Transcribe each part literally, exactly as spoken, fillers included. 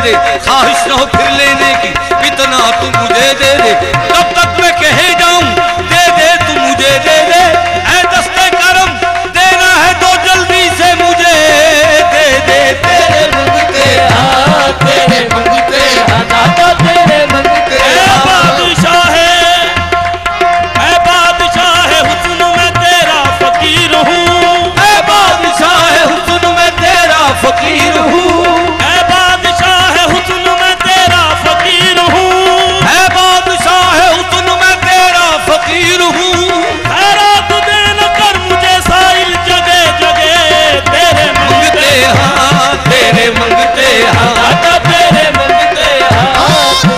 दे, ख्वाहिश न हो फिर लेने की, इतना तू मुझे दे दे, तब तक मैं कहे जाऊं दे दे तू मुझे दे दे, ऐ दस्ते करम देना है तो जल्दी से मुझे दे दे। तेरे मंगते हाँ तेरे मंगते हाँ दादा तेरे मंगते हाँ। बादशाह है ऐ बादशाह है हुस्न में तेरा फकीर हूँ, ऐ बादशाह है हुस्न में तेरा फकीर हूँ, ऐ बादशाह है हुस्न में तेरा फकीर हूँ, ऐ बादशाह है हुस्न में तेरा फकीर हूँ। खैरात देना कर मुझे साइल जगह जगह, तेरे मंगते हाँ तेरे मंगते हाँ दादा तेरे मंगते हाँ।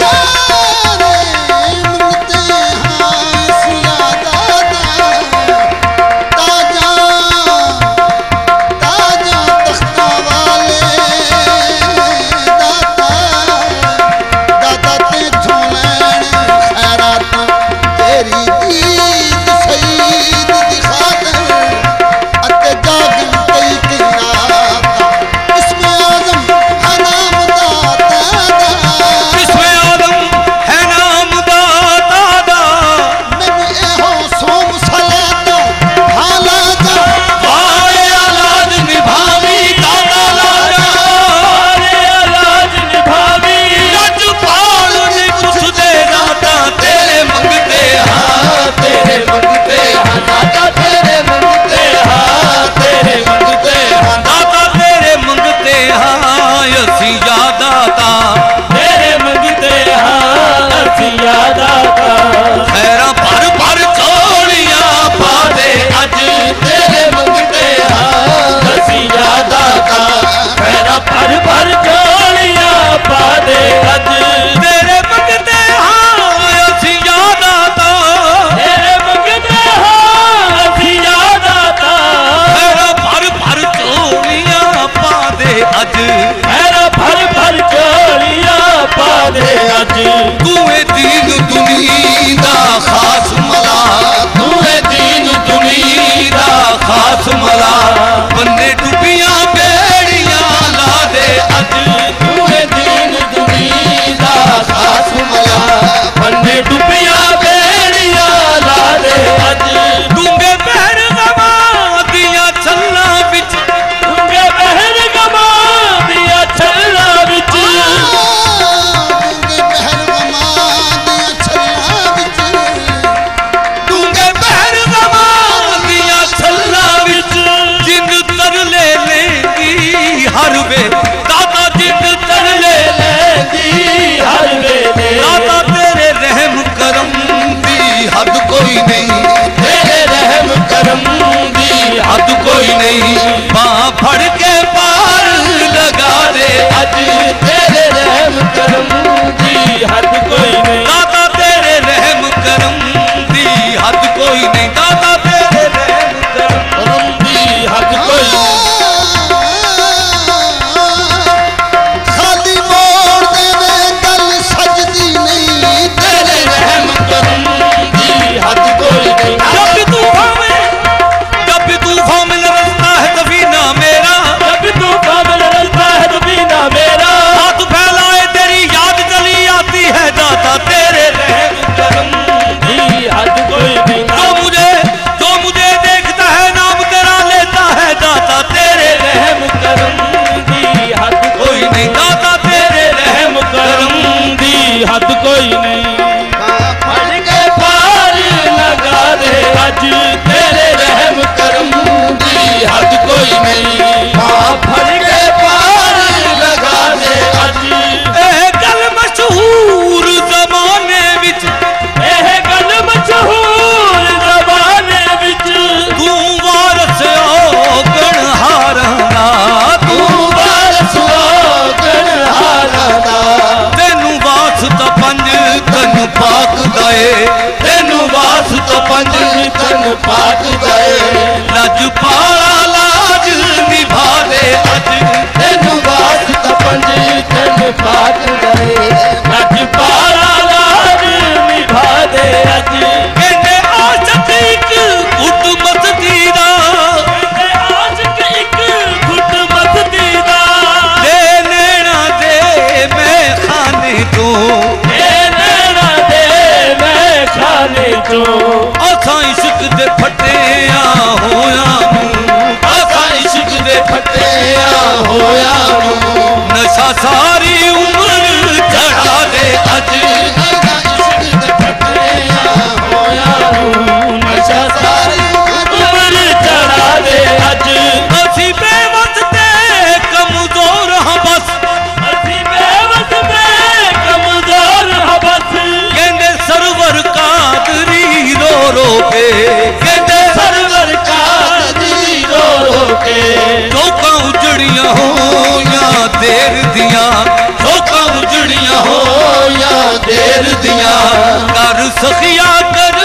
तूए दीन दुनी दा खास मला, तूए दीन दुनी दा खास मला, बन्ने डुबियां बेड़ियां ला दे अज, तूए दीन दुनी दा खास मला, बन्ने डुबियां बेड़ियां ला दे अज। डूंगे बहर गमा दियां छल्लां विच, डूंगे बहर गमा दियां छल्लां विच, हर वे दादा जिद तर ले लेंदी हर वेले, दादा तेरे रहम करम दी हद कोई नहीं, तेरे रहम करम दी हद कोई नहीं, बाँ फड़ के पार लगा दे अज, तेरे रहम करम दी हद कोई नहीं, दादा तेरे रहम करम दी हद कोई नहीं, दादा तेरे रहम करम दी हद कोई नहीं। मेरा हाथ फैलाए तेरी याद चली आती है दाता। ਹੋਇਆ ਨੂੰ ਨਸ਼ਾ ਸਾਰੀ ਉਮਰ ਚੜਾ ਦੇ ਅੱਜ ਹੋਇਆ ਨੂੰ ਨਸ਼ਾ ਸਾਰੀ ਉਮਰ ਚੜਾ ਦੇ ਅੱਜ ਅਸੀਂ ਬੇਵਸ ਤੇ ਕਮਜ਼ੋਰ ਹਾਂ ਬਸ ਅਸੀਂ ਬੇਵਸ ਤੇ ਕਮਜ਼ੋਰ ਹਾਂ ਬਸ ਕਹਿੰਦੇ ਸਰਵਰ ਕਾਦਰੀ ਰੋ ਰੋ ਕੇ ਕਹਿੰਦੇ ਸਰਵਰ ਕਾਦਰੀ ਰੋ ਰੋ ਕੇ ਲੋਕਾਂ ਉਜੜੀਆਂ ਹੋਈਆਂ ਦੇਰ ਦੀਆਂ ਲੋਕਾਂ ਉਜੜੀਆਂ ਹੋਇਆ ਦੇਰ ਦੀਆਂ ਕਰ ਸਖੀਆ ਕਰ